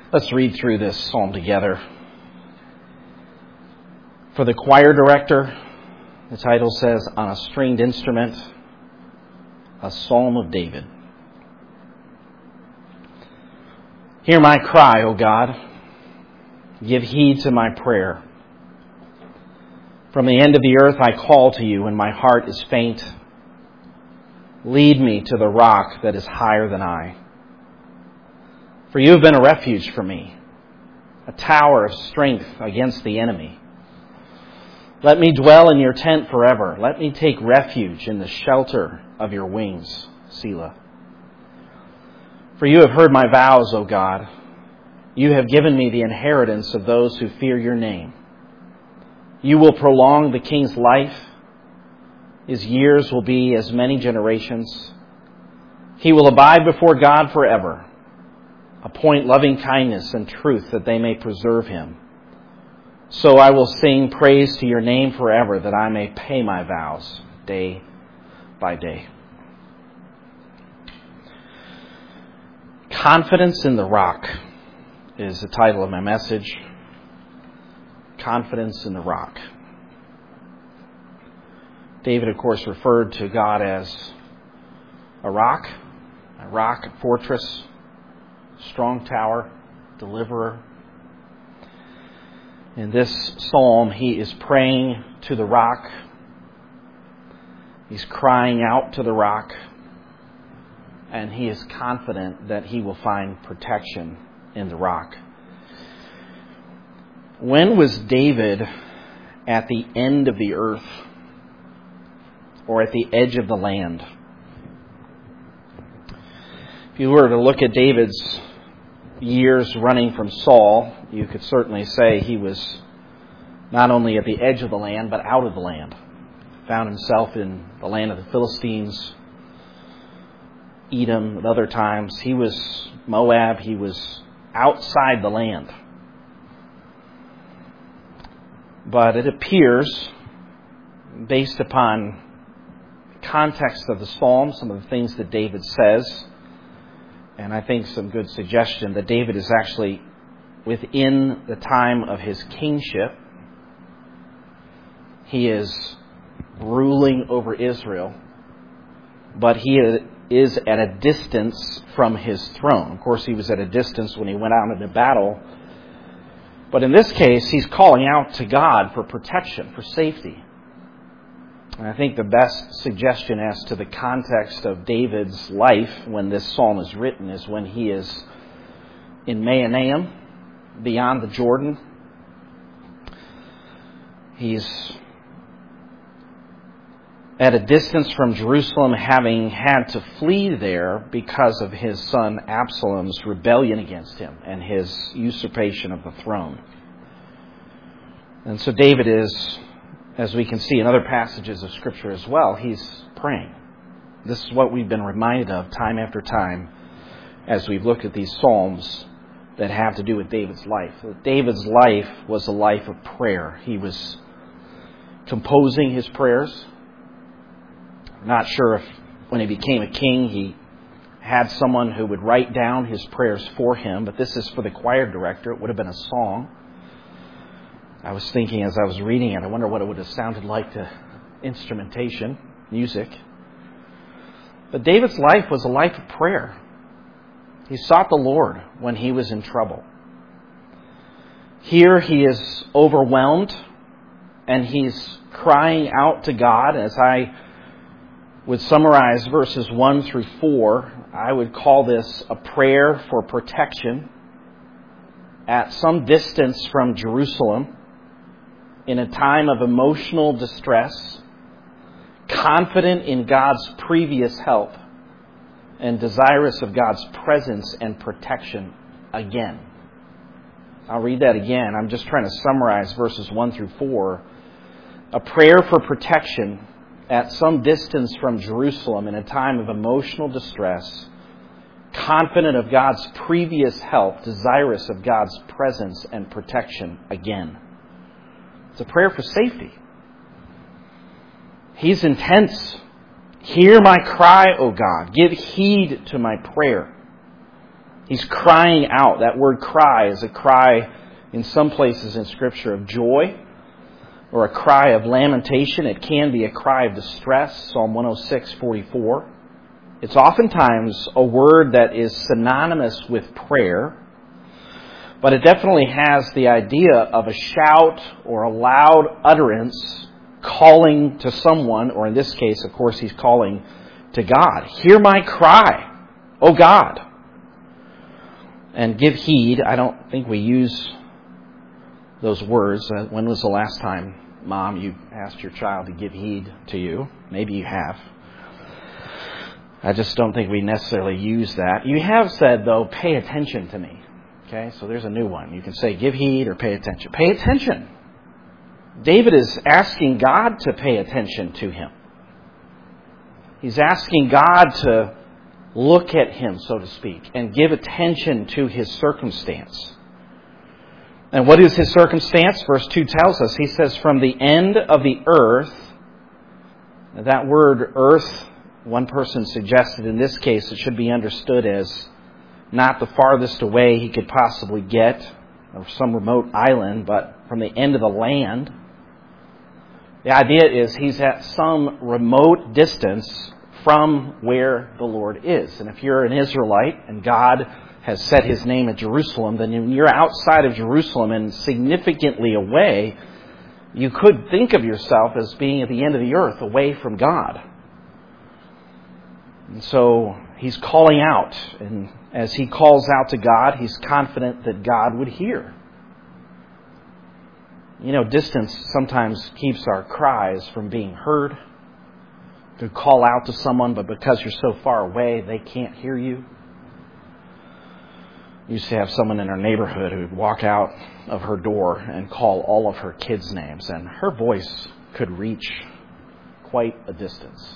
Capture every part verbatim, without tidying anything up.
Let's read through this psalm together. For the choir director, the title says, On a Stringed Instrument, a Psalm of David. Hear my cry, O God. Give heed to my prayer. From the end of the earth I call to you, and my heart is faint. Lead me to the rock that is higher than I. For you have been a refuge for me, a tower of strength against the enemy. Let me dwell in your tent forever. Let me take refuge in the shelter of your wings, Selah. For you have heard my vows, O God. You have given me the inheritance of those who fear your name. You will prolong the king's life. His years will be as many generations. He will abide before God forever. Appoint loving kindness and truth that they may preserve him. So I will sing praise to your name forever, that I may pay my vows day by day. Confidence in the Rock is the title of my message. Confidence in the Rock. David, of course, referred to God as a rock, a rock, a fortress, strong tower, deliverer. In this psalm, he is praying to the rock. He's crying out to the rock. And he is confident that he will find protection in the rock. When was David at the end of the earth or at the edge of the land? If you were to look at David's years running from Saul, you could certainly say he was not only at the edge of the land, but out of the land. Found himself in the land of the Philistines, Edom at other times. He was Moab. He was outside the land. But it appears, based upon context of the psalm, some of the things that David says, and I think some good suggestion that David is actually within the time of his kingship. He is ruling over Israel, but he is at a distance from his throne. Of course, he was at a distance when he went out into battle, but in this case, he's calling out to God for protection, for safety. And I think the best suggestion as to the context of David's life when this psalm is written is when he is in Mahanaim, beyond the Jordan. He's at a distance from Jerusalem, having had to flee there because of his son Absalom's rebellion against him and his usurpation of the throne. And so David is, as we can see in other passages of Scripture as well, he's praying. This is what we've been reminded of time after time as we've looked at these psalms that have to do with David's life. David's life was a life of prayer. He was composing his prayers. I'm not sure if when he became a king he had someone who would write down his prayers for him, but this is for the choir director. It would have been a song. I was thinking as I was reading it, I wonder what it would have sounded like to instrumentation, music. But David's life was a life of prayer. He sought the Lord when he was in trouble. Here he is overwhelmed and he's crying out to God. As I would summarize verses one through four, I would call this a prayer for protection at some distance from Jerusalem, in a time of emotional distress, confident in God's previous help, and desirous of God's presence and protection again. I'll read that again. I'm just trying to summarize verses one through four. A prayer for protection at some distance from Jerusalem in a time of emotional distress, confident of God's previous help, desirous of God's presence and protection again. It's a prayer for safety. He's intense. Hear my cry, O God. Give heed to my prayer. He's crying out. That word cry is a cry in some places in Scripture of joy or a cry of lamentation. It can be a cry of distress, Psalm one oh six, forty-four. It's oftentimes a word that is synonymous with prayer, but it definitely has the idea of a shout or a loud utterance calling to someone, or in this case, of course, he's calling to God. Hear my cry, O God, and give heed. I don't think we use those words. Uh, when was the last time, Mom, you asked your child to give heed to you? Maybe you have. I just don't think we necessarily use that. You have said, though, pay attention to me. Okay, so there's a new one. You can say give heed or pay attention. Pay attention. David is asking God to pay attention to him. He's asking God to look at him, so to speak, and give attention to his circumstance. And what is his circumstance? Verse two tells us. He says, from the end of the earth. That word earth, one person suggested in this case it should be understood as not the farthest away he could possibly get, or some remote island, but from the end of the land. The idea is he's at some remote distance from where the Lord is. And if you're an Israelite and God has set his name at Jerusalem, then when you're outside of Jerusalem and significantly away, you could think of yourself as being at the end of the earth, away from God. And so he's calling out, and as he calls out to God, he's confident that God would hear. You know, distance sometimes keeps our cries from being heard. You could call out to someone, but because you're so far away, they can't hear you. We used to have someone in our neighborhood who would walk out of her door and call all of her kids' names, and her voice could reach quite a distance.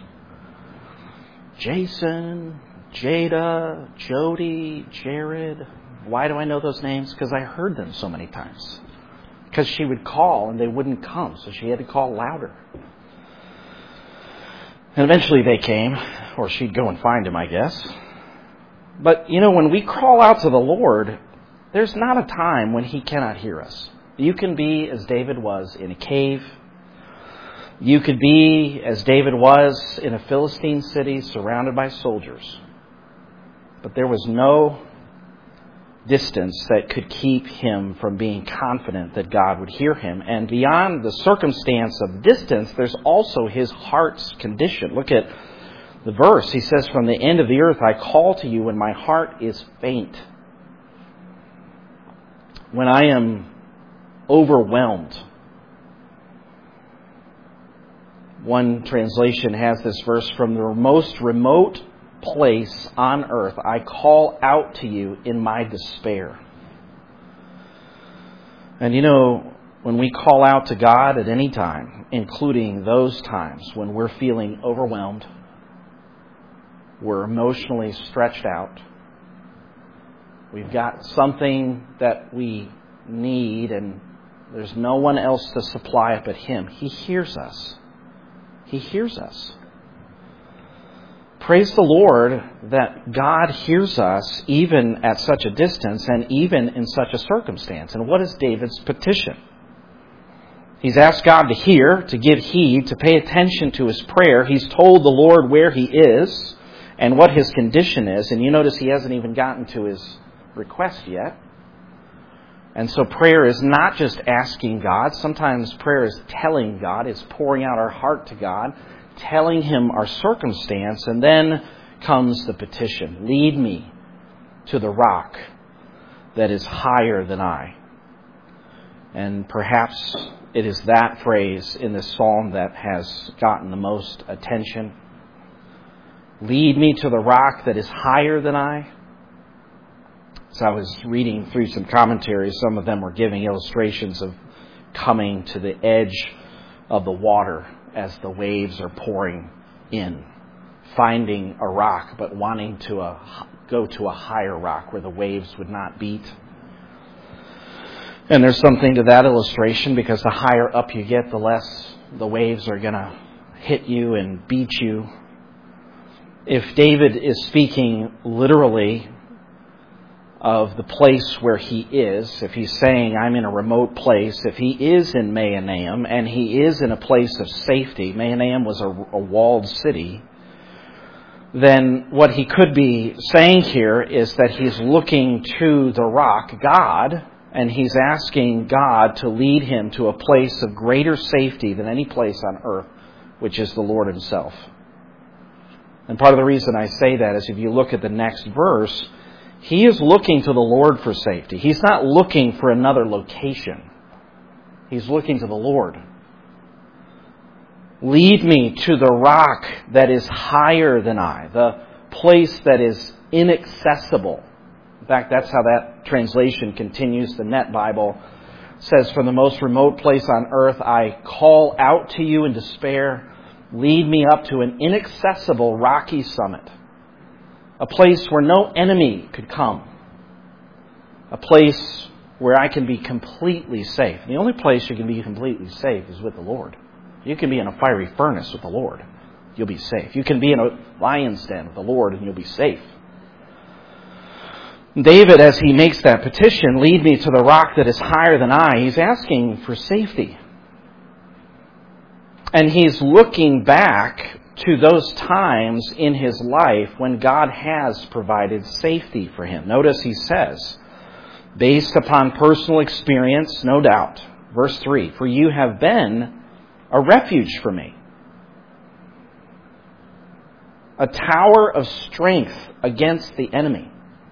Jason, Jada, Jody, Jared. Why do I know those names? Because I heard them so many times. Because she would call and they wouldn't come, so she had to call louder. And eventually they came, or she'd go and find him, I guess. But, you know, when we call out to the Lord, there's not a time when he cannot hear us. You can be, as David was, in a cave. You could be, as David was, in a Philistine city surrounded by soldiers. But there was no distance that could keep him from being confident that God would hear him. And beyond the circumstance of distance, there's also his heart's condition. Look at the verse. He says, from the end of the earth I call to you when my heart is faint. When I am overwhelmed. One translation has this verse, from the most remote place on earth I call out to you in my despair. And you know, when we call out to God at any time, including those times when we're feeling overwhelmed, we're emotionally stretched out, we've got something that we need and there's no one else to supply it but him, he hears us. He hears us. Praise the Lord that God hears us even at such a distance and even in such a circumstance. And what is David's petition? He's asked God to hear, to give heed, to pay attention to his prayer. He's told the Lord where he is and what his condition is. And you notice he hasn't even gotten to his request yet. And so prayer is not just asking God. Sometimes prayer is telling God. It's pouring out our heart to God, telling him our circumstance, and then comes the petition. Lead me to the rock that is higher than I. And perhaps it is that phrase in this psalm that has gotten the most attention. Lead me to the rock that is higher than I. As I was reading through some commentaries, some of them were giving illustrations of coming to the edge of the water as the waves are pouring in, finding a rock, but wanting to uh, go to a higher rock where the waves would not beat. And there's something to that illustration, because the higher up you get, the less the waves are going to hit you and beat you. If David is speaking literally, of the place where he is, if he's saying, I'm in a remote place, if he is in Mahanaim, and he is in a place of safety, Mahanaim was a, a walled city, then what he could be saying here is that he's looking to the rock, God, and he's asking God to lead him to a place of greater safety than any place on earth, which is the Lord himself. And part of the reason I say that is if you look at the next verse, he is looking to the Lord for safety. He's not looking for another location. He's looking to the Lord. Lead me to the rock that is higher than I, the place that is inaccessible. In fact, that's how that translation continues. The Net Bible says, from the most remote place on earth, I call out to you in despair. Lead me up to an inaccessible rocky summit. A place where no enemy could come. A place where I can be completely safe. The only place you can be completely safe is with the Lord. You can be in a fiery furnace with the Lord. You'll be safe. You can be in a lion's den with the Lord and you'll be safe. David, as he makes that petition, lead me to the rock that is higher than I, he's asking for safety. And he's looking back to those times in his life when God has provided safety for him. Notice he says, based upon personal experience, no doubt. Verse three, for you have been a refuge for me, a tower of strength against the enemy.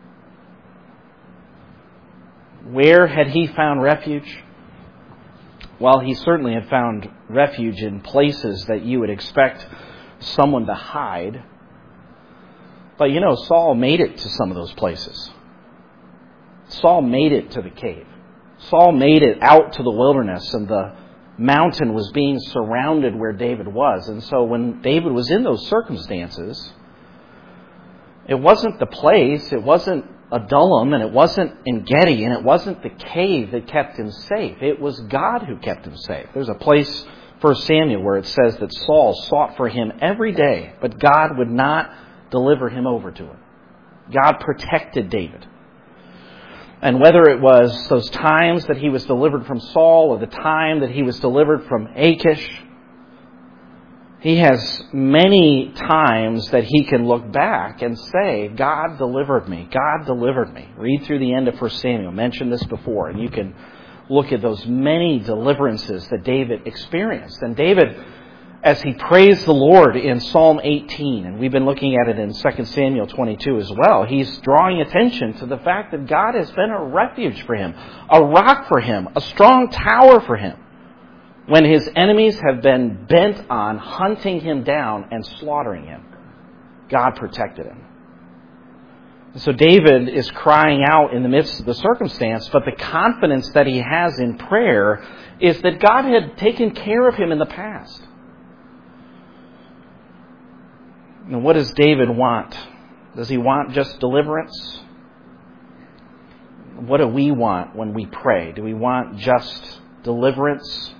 Where had he found refuge? Well, he certainly had found refuge in places that you would expect someone to hide. But you know, Saul made it to some of those places. Saul made it to the cave. Saul made it out to the wilderness, and the mountain was being surrounded where David was. And so when David was in those circumstances, it wasn't the place, it wasn't Adullam, and it wasn't En-Gedi, and it wasn't the cave that kept him safe. It was God who kept him safe. There's a place, First Samuel, where it says that Saul sought for him every day, but God would not deliver him over to him. God protected David. And whether it was those times that he was delivered from Saul or the time that he was delivered from Achish, he has many times that he can look back and say, God delivered me. God delivered me. Read through the end of First Samuel. I mentioned this before, and you can look at those many deliverances that David experienced. And David, as he praised the Lord in Psalm eighteen, and we've been looking at it in Second Samuel twenty-two as well, he's drawing attention to the fact that God has been a refuge for him, a rock for him, a strong tower for him, when his enemies have been bent on hunting him down and slaughtering him. God protected him. So David is crying out in the midst of the circumstance, but the confidence that he has in prayer is that God had taken care of him in the past. And what does David want? Does he want just deliverance? What do we want when we pray? Do we want just deliverance?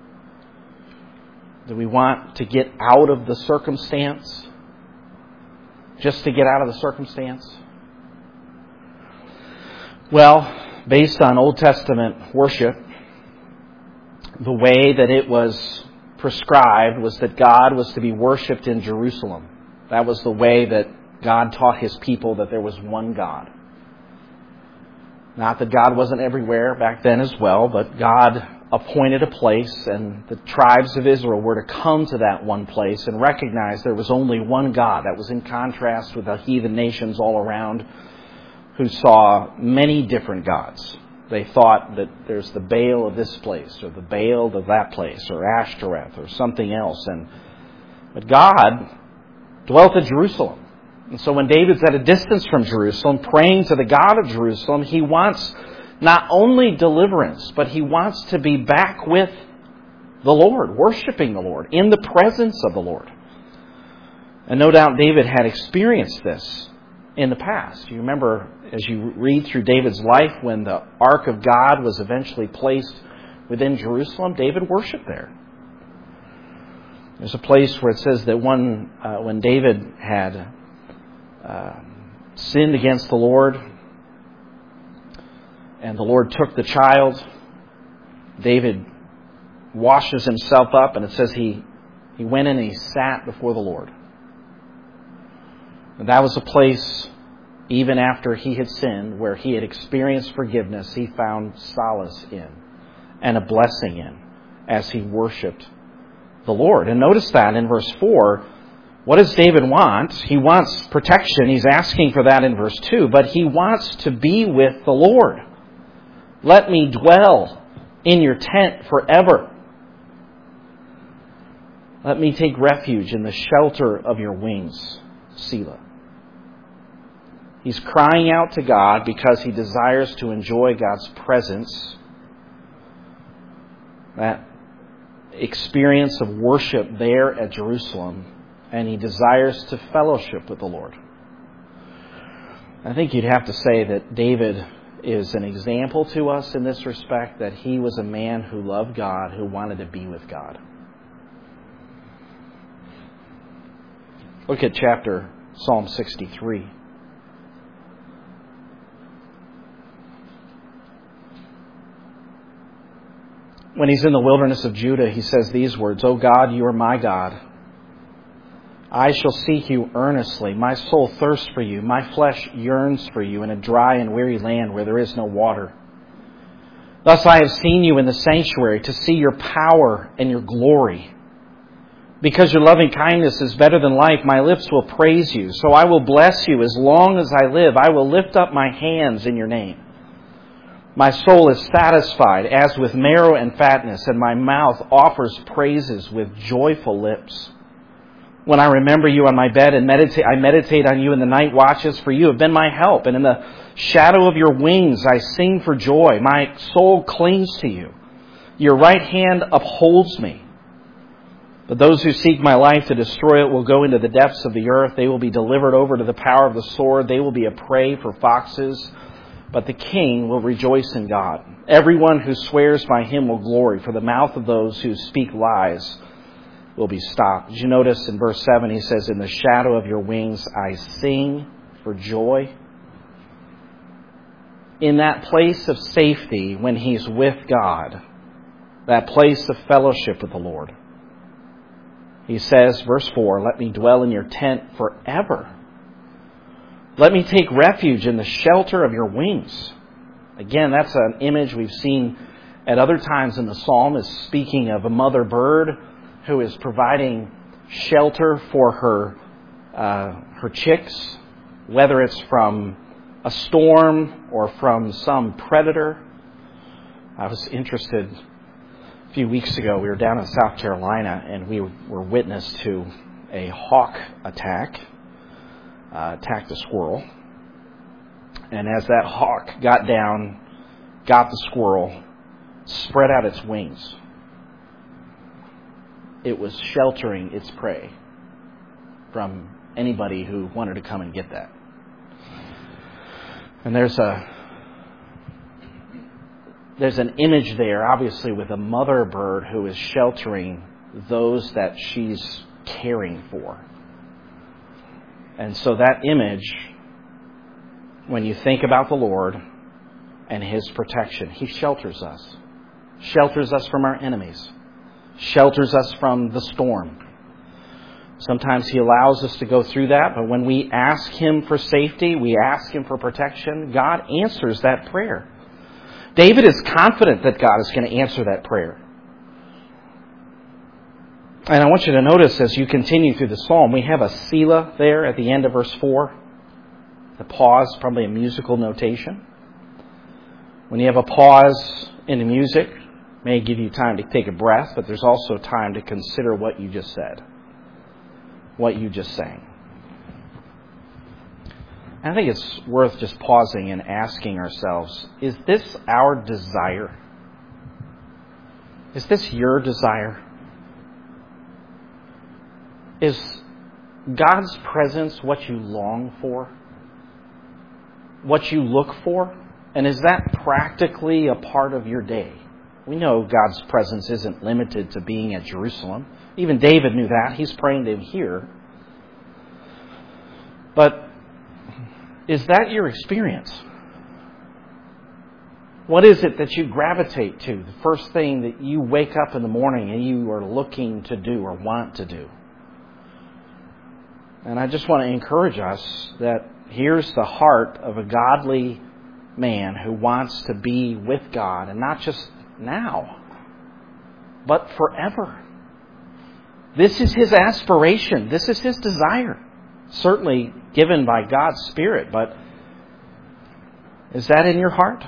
Do we want to get out of the circumstance? Just to get out of the circumstance? Well, based on Old Testament worship, the way that it was prescribed was that God was to be worshipped in Jerusalem. That was the way that God taught his people that there was one God. Not that God wasn't everywhere back then as well, but God appointed a place, and the tribes of Israel were to come to that one place and recognize there was only one God. That was in contrast with the heathen nations all around who saw many different gods. They thought that there's the Baal of this place, or the Baal of that place, or Ashtoreth, or something else. And but God dwelt in Jerusalem. And so when David's at a distance from Jerusalem, praying to the God of Jerusalem, he wants not only deliverance, but he wants to be back with the Lord, worshiping the Lord, in the presence of the Lord. And no doubt David had experienced this in the past. You remember, as you read through David's life, when the Ark of God was eventually placed within Jerusalem, David worshiped there. There's a place where it says that one, uh, when David had uh, sinned against the Lord, And the Lord took the child. David washes himself up, and it says he, he went in and he sat before the Lord. And that was a place, even after he had sinned, where he had experienced forgiveness, he found solace in and a blessing in as he worshiped the Lord. And notice that in verse four, what does David want? He wants protection. He's asking for that in verse two, but he wants to be with the Lord. Let me dwell in your tent forever. Let me take refuge in the shelter of your wings, Selah. He's crying out to God because he desires to enjoy God's presence. That experience of worship there at Jerusalem. And he desires to fellowship with the Lord. I think you'd have to say that David is an example to us in this respect, that he was a man who loved God, who wanted to be with God. Look at chapter Psalm sixty-three. When he's in the wilderness of Judah, he says these words, O God, you are my God. I shall seek you earnestly. My soul thirsts for you. My flesh yearns for you in a dry and weary land where there is no water. Thus I have seen you in the sanctuary to see your power and your glory. Because your loving kindness is better than life, my lips will praise you. So I will bless you as long as I live. I will lift up my hands in your name. My soul is satisfied as with marrow and fatness, and my mouth offers praises with joyful lips. When I remember you on my bed and meditate, I meditate on you in the night watches, for you have been my help. And in the shadow of your wings I sing for joy. My soul clings to you. Your right hand upholds me. But those who seek my life to destroy it will go into the depths of the earth. They will be delivered over to the power of the sword. They will be a prey for foxes. But the king will rejoice in God. Everyone who swears by him will glory, for the mouth of those who speak lies will be stopped. Did you notice in verse seven, he says, in the shadow of your wings I sing for joy. In that place of safety, when he's with God, that place of fellowship with the Lord, he says, verse four, let me dwell in your tent forever. Let me take refuge in the shelter of your wings. Again, that's an image we've seen at other times in the psalm, is speaking of a mother bird who is providing shelter for her uh, her chicks, whether it's from a storm or from some predator. I was interested a few weeks ago. We were down in South Carolina and we were witness to a hawk attack. Uh, attacked a squirrel. And as that hawk got down, got the squirrel, spread out its wings, it was sheltering its prey from anybody who wanted to come and get that. And there's a there's an image there, obviously, with a mother bird who is sheltering those that she's caring for. And so that image, when you think about the Lord and his protection, he shelters us. Shelters us from our enemies. Shelters us from the storm. Sometimes he allows us to go through that, but when we ask him for safety, we ask him for protection, God answers that prayer. David is confident that God is going to answer that prayer. And I want you to notice as you continue through the psalm, we have a Selah there at the end of verse four. The pause, probably a musical notation. When you have a pause in the music, it may give you time to take a breath, but there's also time to consider what you just said, what you just sang. And I think it's worth just pausing and asking ourselves, is this our desire? Is this your desire? Is God's presence what you long for? What you look for? And is that practically a part of your day? We know God's presence isn't limited to being at Jerusalem. Even David knew that. He's praying to him here. But is that your experience? What is it that you gravitate to? The first thing that you wake up in the morning and you are looking to do or want to do. And I just want to encourage us that here's the heart of a godly man who wants to be with God, and not just now, but forever. This is his aspiration. This is his desire. Certainly given by God's Spirit, but is that in your heart?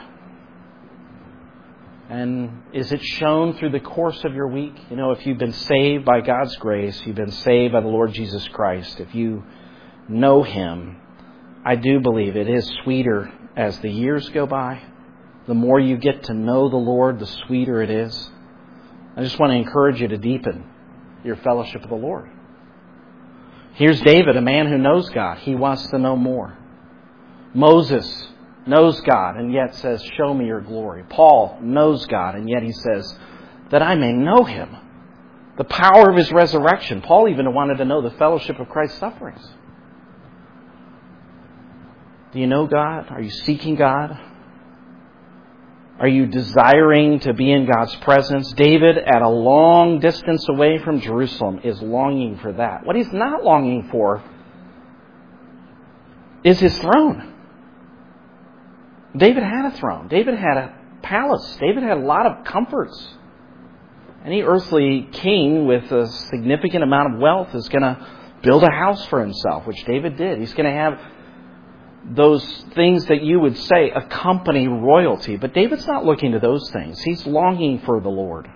And is it shown through the course of your week? You know, if you've been saved by God's grace, you've been saved by the Lord Jesus Christ, if you know Him, I do believe it is sweeter as the years go by. The more you get to know the Lord, the sweeter it is. I just want to encourage you to deepen your fellowship with the Lord. Here's David, a man who knows God. He wants to know more. Moses knows God and yet says, show me your glory. Paul knows God and yet he says, that I may know Him. The power of His resurrection. Paul even wanted to know the fellowship of Christ's sufferings. Do you know God? Are you seeking God? Are you desiring to be in God's presence? David, at a long distance away from Jerusalem, is longing for that. What he's not longing for is his throne. David had a throne. David had a palace. David had a lot of comforts. Any earthly king with a significant amount of wealth is going to build a house for himself, which David did. He's going to have those things that you would say accompany royalty. But David's not looking to those things. He's longing for the Lord.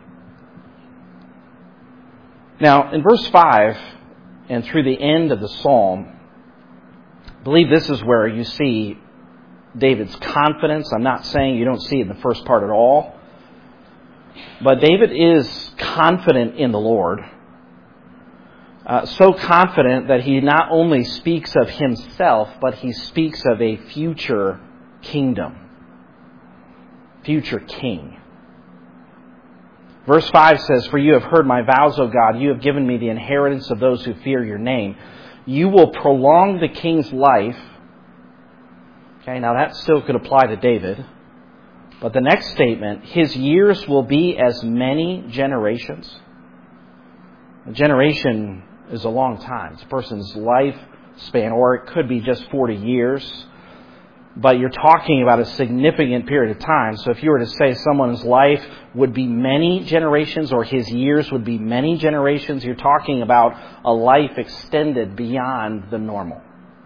Now, in verse five and through the end of the psalm, I believe this is where you see David's confidence. I'm not saying you don't see it in the first part at all. But David is confident in the Lord. Uh, so confident that he not only speaks of himself, but he speaks of a future kingdom. Future king. Verse five says, for you have heard my vows, O God. You have given me the inheritance of those who fear your name. You will prolong the king's life. Okay, now that still could apply to David. But the next statement, his years will be as many generations. A generation is a long time. It's a person's lifespan, or it could be just forty years. But you're talking about a significant period of time. So if you were to say someone's life would be many generations, or his years would be many generations, you're talking about a life extended beyond the normal.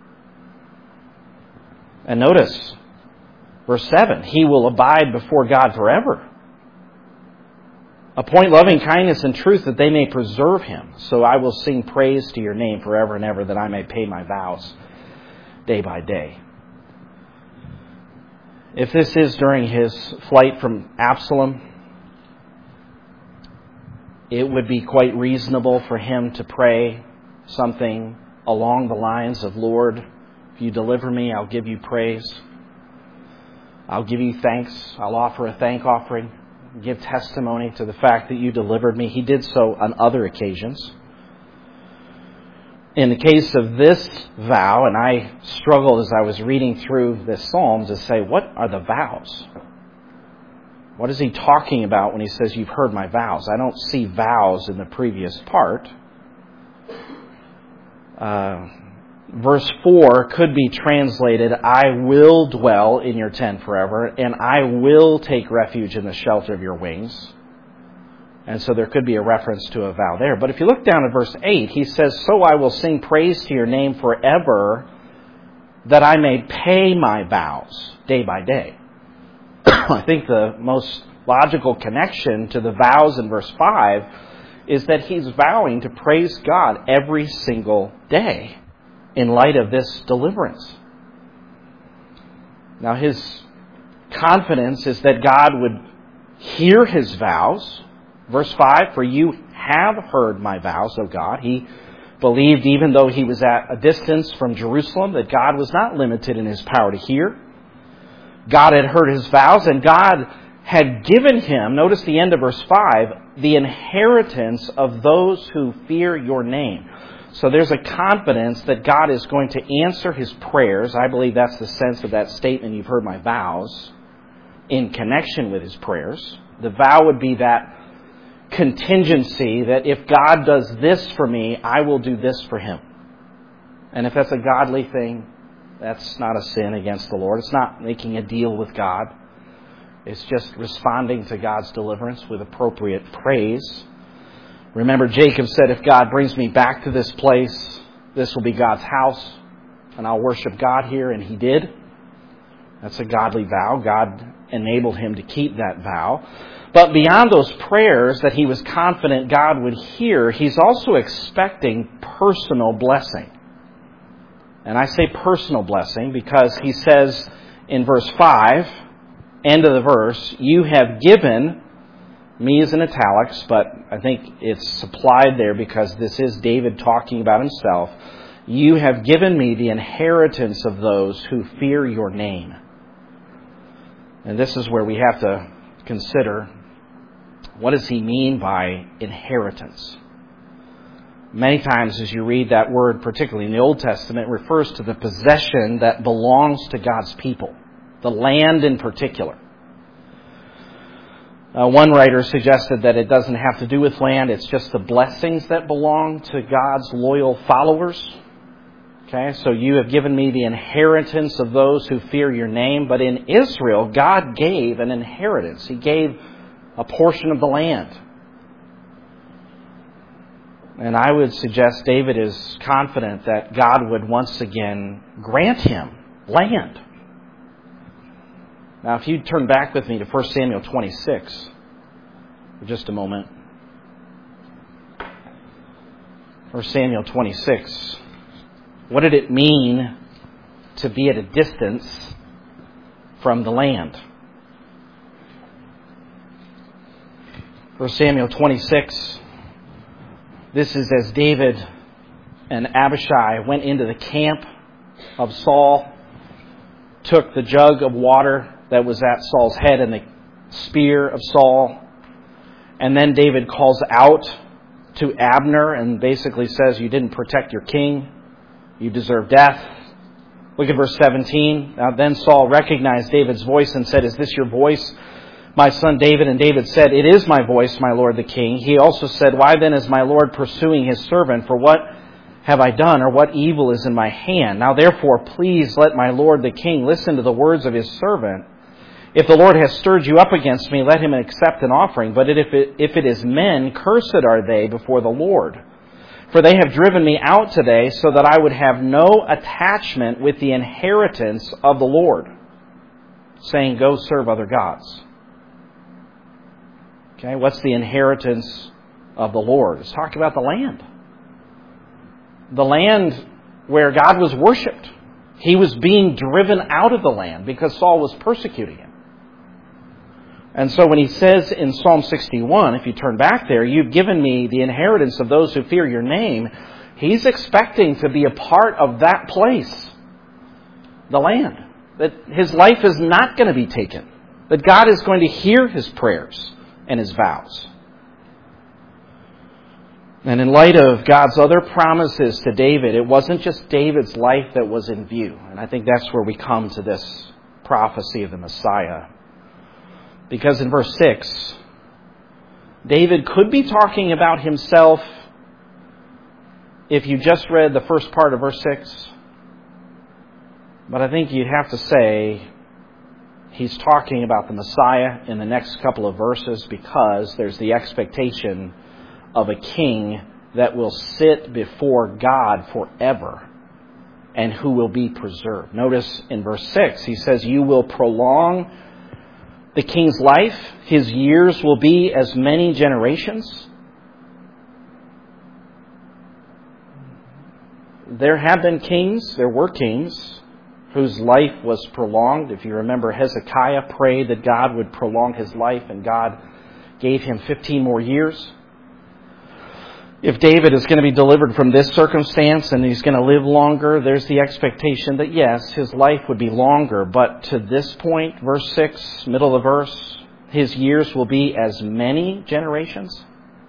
And notice, verse seven, he will abide before God forever. Appoint loving kindness and truth that they may preserve him. So I will sing praise to your name forever and ever, that I may pay my vows day by day. If this is during his flight from Absalom, it would be quite reasonable for him to pray something along the lines of, Lord, if you deliver me, I'll give you praise. I'll give you thanks. I'll offer a thank offering. Give testimony to the fact that you delivered me. He did so on other occasions. In the case of this vow, and I struggled as I was reading through this psalm to say, what are the vows? What is he talking about when he says, you've heard my vows? I don't see vows in the previous part. Uh, verse four could be translated, I will dwell in your tent forever, and I will take refuge in the shelter of your wings. And so there could be a reference to a vow there. But if you look down at verse eight, he says, so I will sing praise to your name forever, that I may pay my vows day by day. I think the most logical connection to the vows in verse five is that he's vowing to praise God every single day in light of this deliverance. Now his confidence is that God would hear his vows. Verse five, for you have heard my vows, O God. He believed, even though he was at a distance from Jerusalem, that God was not limited in his power to hear. God had heard his vows, and God had given him, notice the end of verse five, the inheritance of those who fear your name. So there's a confidence that God is going to answer his prayers. I believe that's the sense of that statement, you've heard my vows. in connection with his prayers. The vow would be that contingency that if God does this for me, I will do this for him. And if that's a godly thing, that's not a sin against the Lord. It's not making a deal with God. It's just responding to God's deliverance with appropriate praise. Remember, Jacob said, if God brings me back to this place, this will be God's house, and I'll worship God here, and he did. That's a godly vow. God enabled him to keep that vow. But beyond those prayers that he was confident God would hear, he's also expecting personal blessing. And I say personal blessing because he says in verse five, end of the verse, you have given, me is in italics, but I think it's supplied there because this is David talking about himself. You have given me the inheritance of those who fear your name. And this is where we have to consider, what does he mean by inheritance? Many times as you read that word, particularly in the Old Testament, it refers to the possession that belongs to God's people, the land in particular. Uh, one writer suggested that it doesn't have to do with land, it's just the blessings that belong to God's loyal followers. Okay, so you have given me the inheritance of those who fear your name. But in Israel, God gave an inheritance. He gave a portion of the land. And I would suggest David is confident that God would once again grant him land. Now, if you turn back with me to First Samuel twenty-six for just a moment. First Samuel twenty-six. What did it mean to be at a distance from the land? First Samuel twenty-six. This is as David and Abishai went into the camp of Saul, took the jug of water that was at Saul's head and the spear of Saul, and then David calls out to Abner and basically says, you didn't protect your king. You deserve death. Look at verse seventeen. Now then Saul recognized David's voice and said, is this your voice, my son David? And David said, it is my voice, my lord the king. He also said, why then is my lord pursuing his servant? For what have I done, or what evil is in my hand? Now therefore, please let my lord the king listen to the words of his servant. If the Lord has stirred you up against me, let him accept an offering. But if it, if it is men, cursed are they before the Lord. For they have driven me out today so that I would have no attachment with the inheritance of the Lord, saying, go serve other gods. Okay, what's the inheritance of the Lord? It's talking about the land. The land where God was worshipped. He was being driven out of the land because Saul was persecuting him. And so when he says in Psalm sixty-one, if you turn back there, you've given me the inheritance of those who fear your name, he's expecting to be a part of that place, the land. That his life is not going to be taken. That God is going to hear his prayers and his vows. And in light of God's other promises to David, it wasn't just David's life that was in view. And I think that's where we come to this prophecy of the Messiah. Because in verse six, David could be talking about himself if you just read the first part of verse six. But I think you'd have to say he's talking about the Messiah in the next couple of verses because there's the expectation of a king that will sit before God forever and who will be preserved. Notice in verse six, he says, you will prolong the king's life. His years will be as many generations. There have been kings, there were kings whose life was prolonged. If you remember, Hezekiah prayed that God would prolong his life, and God gave him fifteen more years. If David is going to be delivered from this circumstance and he's going to live longer, there's the expectation that yes, his life would be longer. But to this point, verse six, middle of the verse, his years will be as many generations.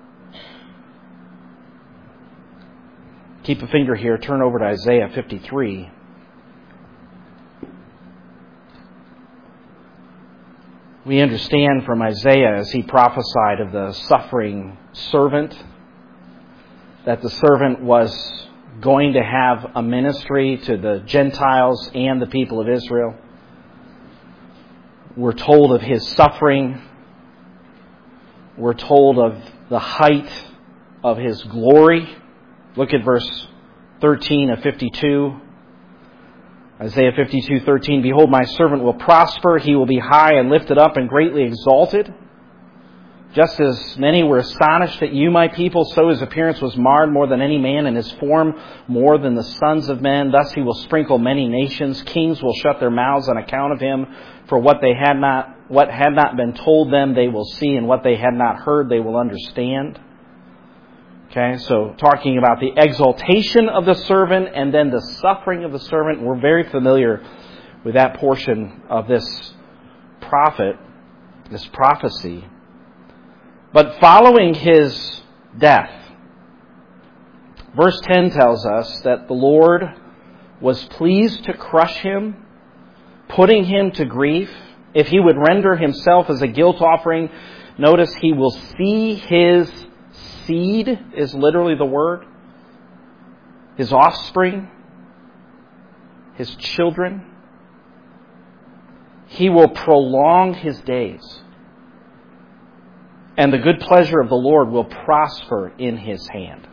Keep a finger here. Turn over to Isaiah fifty-three. We understand from Isaiah as he prophesied of the suffering servant that the servant was going to have a ministry to the Gentiles and the people of Israel. We're told of his suffering. We're told of the height of his glory. Look at verse thirteen of fifty-two. Isaiah fifty-two thirteen, behold, my servant will prosper. He will be high and lifted up and greatly exalted. Just as many were astonished at you, my people, so his appearance was marred more than any man, and his form more than the sons of men. Thus he will sprinkle many nations. Kings will shut their mouths on account of him. For what they had not, what had not been told them, they will see, and what they had not heard, they will understand. Okay, so talking about the exaltation of the servant and then the suffering of the servant. We're very familiar with that portion of this prophet, this prophecy. But following his death, verse ten tells us that the Lord was pleased to crush him, putting him to grief. If he would render himself as a guilt offering, notice he will see his seed is literally the word. His offspring. His children. He will prolong his days. And the good pleasure of the Lord will prosper in his hand.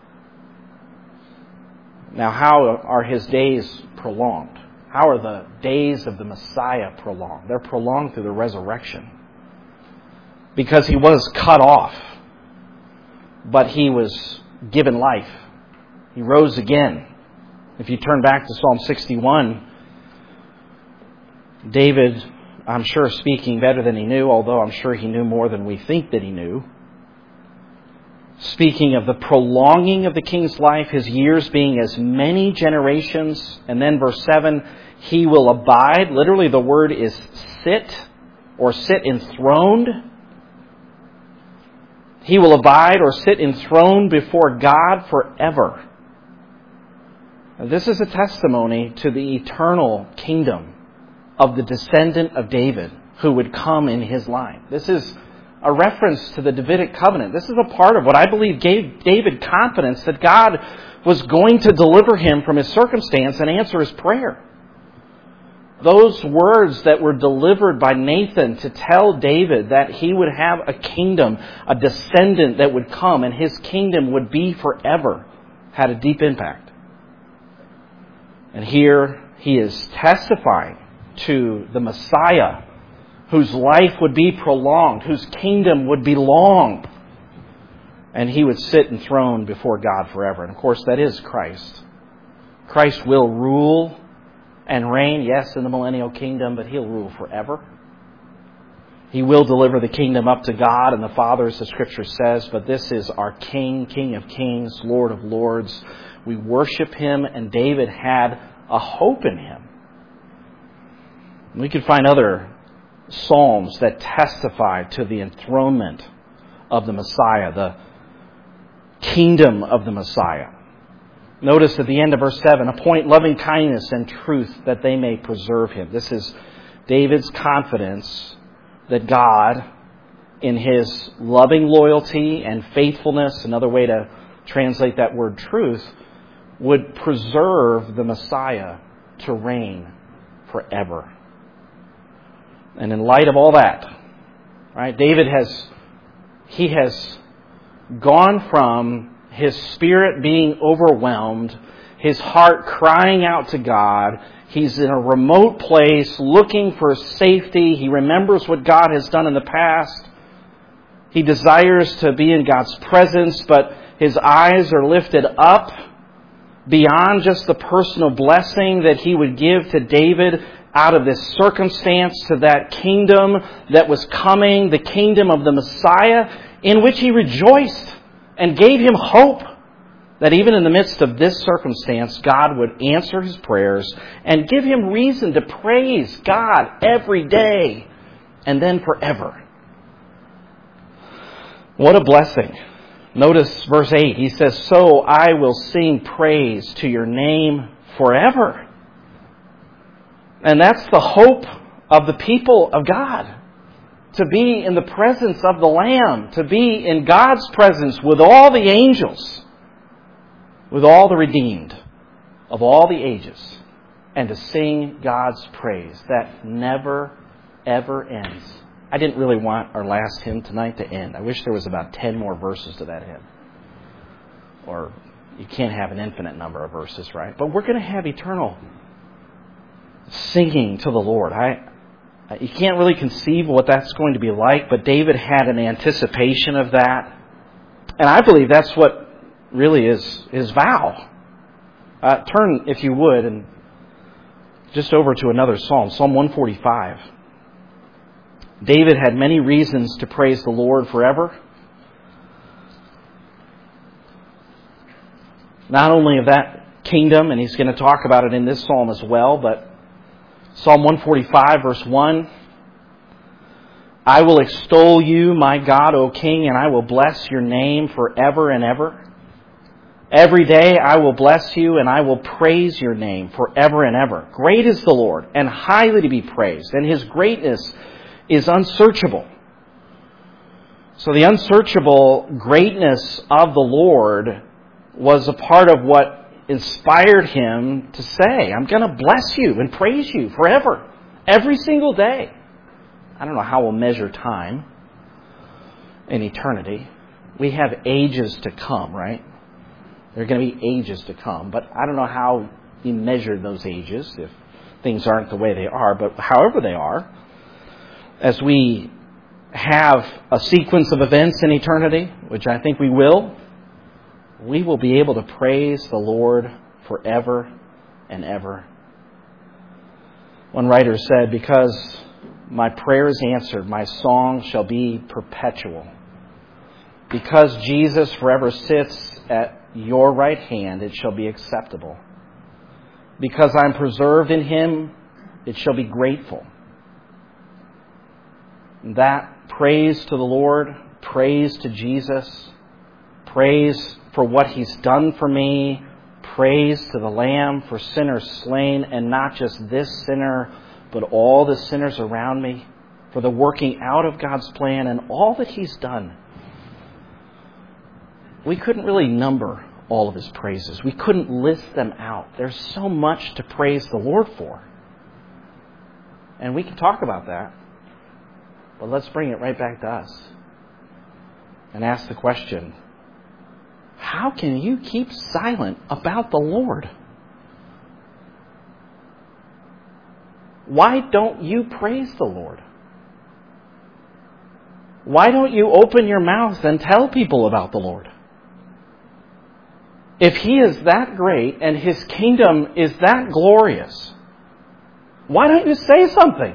Now, how are his days prolonged? How are the days of the Messiah prolonged? They're prolonged through the resurrection. Because he was cut off. But he was given life. He rose again. If you turn back to Psalm sixty-one, David, I'm sure speaking better than he knew, although I'm sure he knew more than we think that he knew. Speaking of the prolonging of the king's life, his years being as many generations. And then verse seven, he will abide. Literally the word is sit or sit enthroned. He will abide or sit enthroned before God forever. Now, this is a testimony to the eternal kingdom of the descendant of David who would come in his line. This is a reference to the Davidic covenant. This is a part of what I believe gave David confidence that God was going to deliver him from his circumstance and answer his prayer. Those words that were delivered by Nathan to tell David that he would have a kingdom, a descendant that would come and his kingdom would be forever, had a deep impact. And here he is testifying to the Messiah, whose life would be prolonged, whose kingdom would be long, and he would sit enthroned before God forever. And of course, that is Christ. Christ will rule and reign, yes, in the millennial kingdom, but he'll rule forever. He will deliver the kingdom up to God and the Father, as the Scripture says, but this is our King, King of kings, Lord of lords. We worship him, and David had a hope in him. We could find other psalms that testify to the enthronement of the Messiah, the kingdom of the Messiah. Notice at the end of verse seven, appoint loving kindness and truth that they may preserve him. This is David's confidence that God, in his loving loyalty and faithfulness, another way to translate that word truth, would preserve the Messiah to reign forever. And in light of all that, right, David has, he has gone from his spirit being overwhelmed, his heart crying out to God. He's in a remote place looking for safety. He remembers what God has done in the past. He desires to be in God's presence, but his eyes are lifted up beyond just the personal blessing that he would give to David out of this circumstance to that kingdom that was coming, the kingdom of the Messiah, in which he rejoiced and gave him hope that even in the midst of this circumstance, God would answer his prayers and give him reason to praise God every day and then forever. What a blessing. Notice verse eight. He says, so I will sing praise to your name forever. And that's the hope of the people of God. to be in the presence of the Lamb, to be in God's presence with all the angels, with all the redeemed of all the ages, and to sing God's praise that never, ever ends. I didn't really want our last hymn tonight to end. I wish there was about ten more verses to that hymn. Or you can't have an infinite number of verses, right? But we're going to have eternal singing to the Lord. I, you can't really conceive of what that's going to be like, but David had an anticipation of that. And I believe that's what really is his vow. Uh, turn, if you would, and just over to another psalm, Psalm one forty-five. David had many reasons to praise the Lord forever. Not only of that kingdom, and he's going to talk about it in this psalm as well, but Psalm one forty-five, verse one. I will extol you, my God, O King, and I will bless your name forever and ever. Every day I will bless you, and I will praise your name forever and ever. Great is the Lord, and highly to be praised, and His greatness is unsearchable. So the unsearchable greatness of the Lord was a part of what inspired him to say, I'm going to bless you and praise you forever, every single day. I don't know how we'll measure time in eternity. We have ages to come, right? There are going to be ages to come, but I don't know how you measure those ages if things aren't the way they are, but however they are, as we have a sequence of events in eternity, which I think we will, we will be able to praise the Lord forever and ever. One writer said, because my prayer is answered, my song shall be perpetual. Because Jesus forever sits at your right hand, it shall be acceptable. Because I'm preserved in Him, it shall be grateful. That praise to the Lord, praise to Jesus, praise for what He's done for me, praise to the Lamb for sinners slain, and not just this sinner, but all the sinners around me, for the working out of God's plan and all that He's done. We couldn't really number all of His praises. We couldn't list them out. There's so much to praise the Lord for. And we can talk about that. But let's bring it right back to us and ask the question, how can you keep silent about the Lord? Why don't you praise the Lord? Why don't you open your mouth and tell people about the Lord? If He is that great and His kingdom is that glorious, why don't you say something?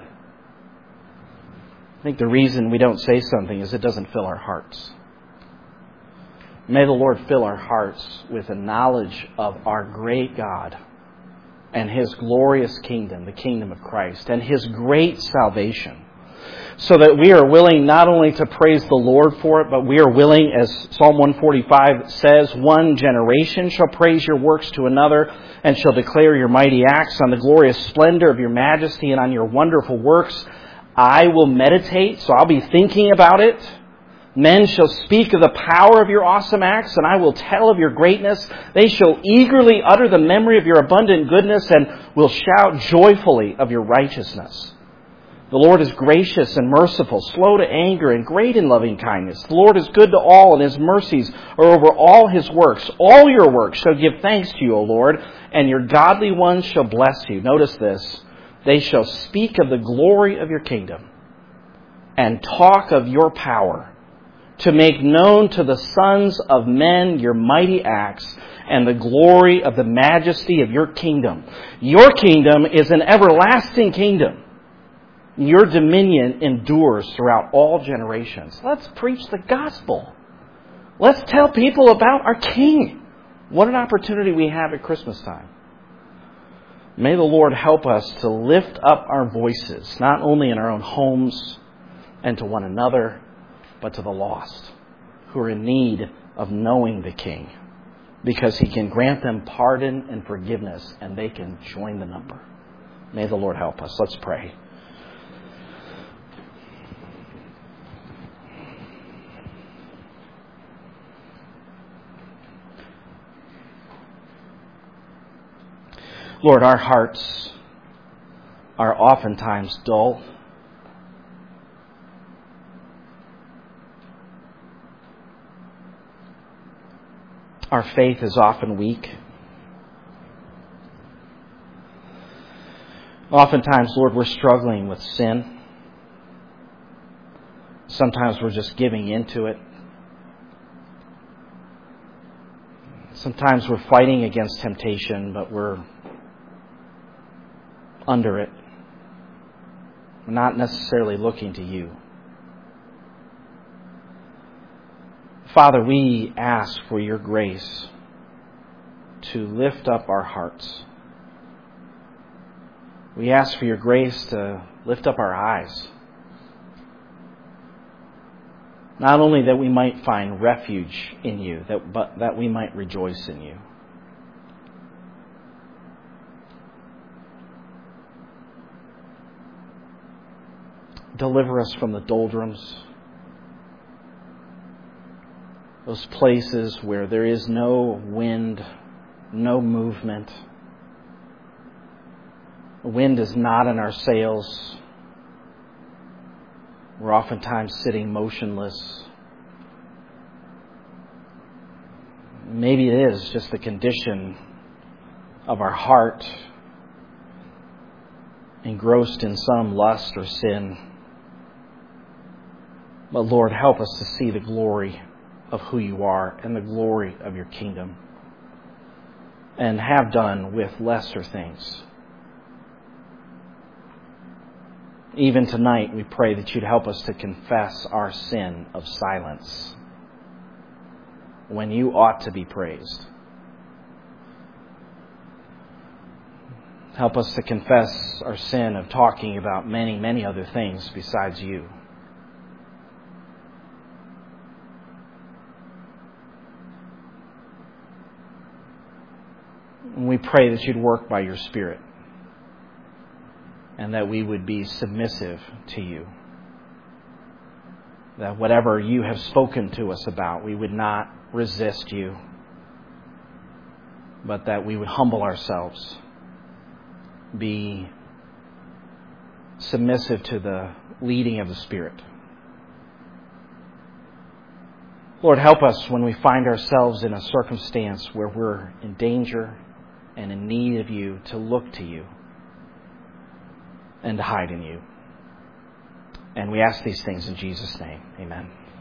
I think the reason we don't say something is it doesn't fill our hearts. May the Lord fill our hearts with a knowledge of our great God and His glorious kingdom, the kingdom of Christ, and His great salvation, so that we are willing not only to praise the Lord for it, but we are willing, as Psalm one forty-five says, one generation shall praise your works to another and shall declare your mighty acts. On the glorious splendor of your majesty and on your wonderful works I will meditate, so I'll be thinking about it. Men shall speak of the power of your awesome acts, and I will tell of your greatness. They shall eagerly utter the memory of your abundant goodness and will shout joyfully of your righteousness. The Lord is gracious and merciful, slow to anger and great in loving kindness. The Lord is good to all, and His mercies are over all His works. All your works shall give thanks to you, O Lord, and your godly ones shall bless you. Notice this. They shall speak of the glory of your kingdom and talk of your power, to make known to the sons of men your mighty acts and the glory of the majesty of your kingdom. Your kingdom is an everlasting kingdom. Your dominion endures throughout all generations. Let's preach the gospel. Let's tell people about our King. What an opportunity we have at Christmas time. May the Lord help us to lift up our voices, not only in our own homes and to one another, but to the lost who are in need of knowing the King, because He can grant them pardon and forgiveness, and they can join the number. May the Lord help us. Let's pray. Lord, our hearts are oftentimes dull. Our faith is often weak. Oftentimes, Lord, we're struggling with sin. Sometimes we're just giving into it. Sometimes we're fighting against temptation, but we're under it. We're not necessarily looking to you. Father, we ask for your grace to lift up our hearts. We ask for your grace to lift up our eyes. Not only that we might find refuge in you, that, but that we might rejoice in you. Deliver us from the doldrums, those places where there is no wind, no movement. The wind is not in our sails. We're oftentimes sitting motionless. Maybe it is just the condition of our heart, engrossed in some lust or sin. But Lord, help us to see the glory of who you are and the glory of your kingdom, and have done with lesser things. Even tonight, we pray that you'd help us to confess our sin of silence when you ought to be praised. Help us to confess our sin of talking about many, many other things besides you. And we pray that you'd work by your Spirit, and that we would be submissive to you. That whatever you have spoken to us about, we would not resist you, but that we would humble ourselves, be submissive to the leading of the Spirit. Lord, help us when we find ourselves in a circumstance where we're in danger and in need of you, to look to you and to hide in you. And we ask these things in Jesus' name. Amen.